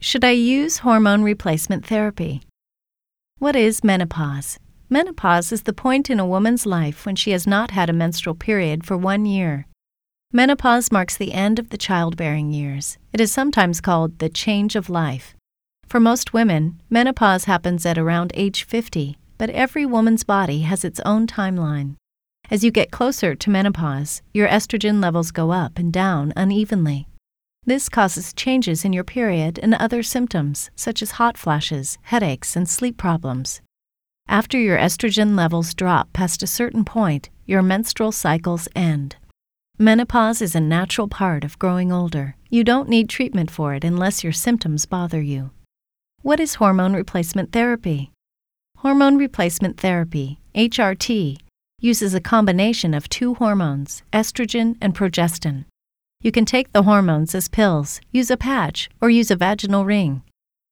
Should I use hormone replacement therapy? What is menopause? Menopause is the point in a woman's life when she has not had a menstrual period for 1 year. Menopause marks the end of the childbearing years. It is sometimes called the change of life. For most women, menopause happens at around age 50, but every woman's body has its own timeline. As you get closer to menopause, your estrogen levels go up and down unevenly. This causes changes in your period and other symptoms, such as hot flashes, headaches, and sleep problems. After your estrogen levels drop past a certain point, your menstrual cycles end. Menopause is a natural part of growing older. You don't need treatment for it unless your symptoms bother you. What is hormone replacement therapy? Hormone replacement therapy, HRT, uses a combination of 2 hormones, estrogen and progestin. You can take the hormones as pills, use a patch, or use a vaginal ring.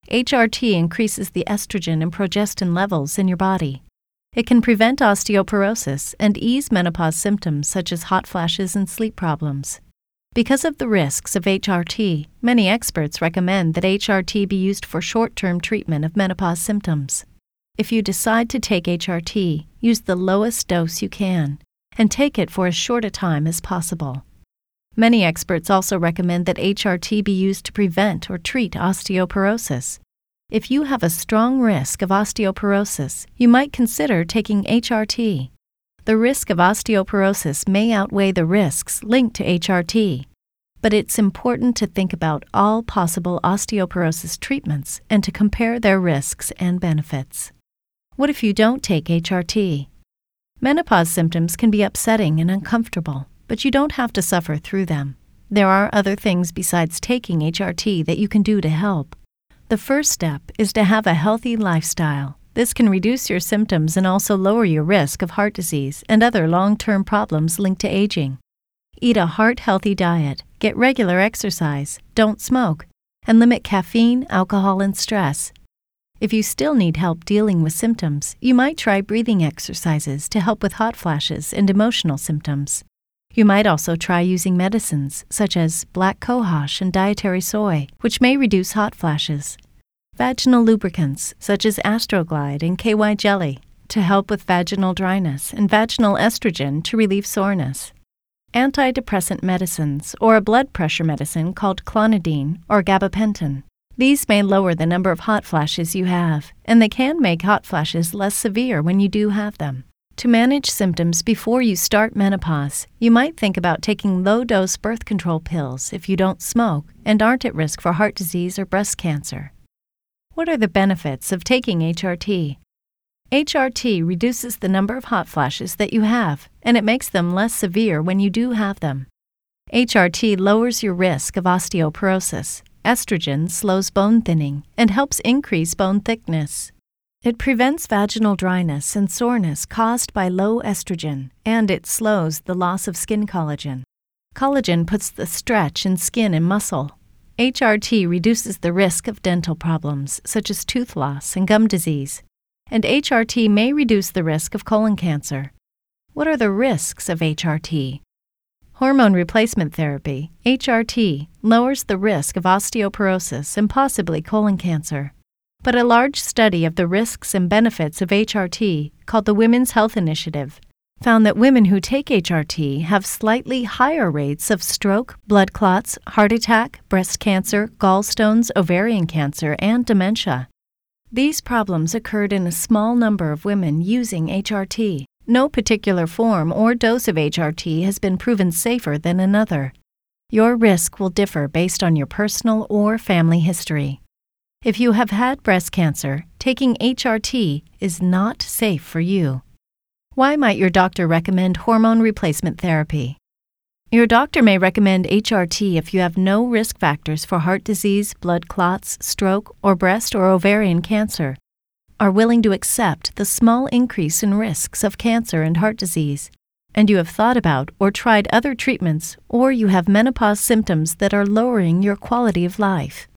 HRT increases the estrogen and progestin levels in your body. It can prevent osteoporosis and ease menopause symptoms such as hot flashes and sleep problems. Because of the risks of HRT, many experts recommend that HRT be used for short-term treatment of menopause symptoms. If you decide to take HRT, use the lowest dose you can, and take it for as short a time as possible. Many experts also recommend that HRT be used to prevent or treat osteoporosis. If you have a strong risk of osteoporosis, you might consider taking HRT. The risk of osteoporosis may outweigh the risks linked to HRT, but it's important to think about all possible osteoporosis treatments and to compare their risks and benefits. What if you don't take HRT? Menopause symptoms can be upsetting and uncomfortable, but you don't have to suffer through them. There are other things besides taking HRT that you can do to help. The first step is to have a healthy lifestyle. This can reduce your symptoms and also lower your risk of heart disease and other long-term problems linked to aging. Eat a heart-healthy diet, get regular exercise, don't smoke, and limit caffeine, alcohol, and stress. If you still need help dealing with symptoms, you might try breathing exercises to help with hot flashes and emotional symptoms. You might also try using medicines such as black cohosh and dietary soy, which may reduce hot flashes. Vaginal lubricants such as Astroglide and KY jelly to help with vaginal dryness and vaginal estrogen to relieve soreness. Antidepressant medicines or a blood pressure medicine called clonidine or gabapentin. These may lower the number of hot flashes you have, and they can make hot flashes less severe when you do have them. To manage symptoms before you start menopause, you might think about taking low-dose birth control pills if you don't smoke and aren't at risk for heart disease or breast cancer. What are the benefits of taking HRT? HRT reduces the number of hot flashes that you have, and it makes them less severe when you do have them. HRT lowers your risk of osteoporosis. Estrogen slows bone thinning and helps increase bone thickness. It prevents vaginal dryness and soreness caused by low estrogen, and it slows the loss of skin collagen. Collagen puts the stretch in skin and muscle. HRT reduces the risk of dental problems, such as tooth loss and gum disease, and HRT may reduce the risk of colon cancer. What are the risks of HRT? Hormone replacement therapy, HRT, lowers the risk of osteoporosis and possibly colon cancer. But a large study of the risks and benefits of HRT, called the Women's Health Initiative, found that women who take HRT have slightly higher rates of stroke, blood clots, heart attack, breast cancer, gallstones, ovarian cancer, and dementia. These problems occurred in a small number of women using HRT. No particular form or dose of HRT has been proven safer than another. Your risk will differ based on your personal or family history. If you have had breast cancer, taking HRT is not safe for you. Why might your doctor recommend hormone replacement therapy? Your doctor may recommend HRT if you have no risk factors for heart disease, blood clots, stroke, or breast or ovarian cancer, are willing to accept the small increase in risks of cancer and heart disease, and you have thought about or tried other treatments, or you have menopause symptoms that are lowering your quality of life.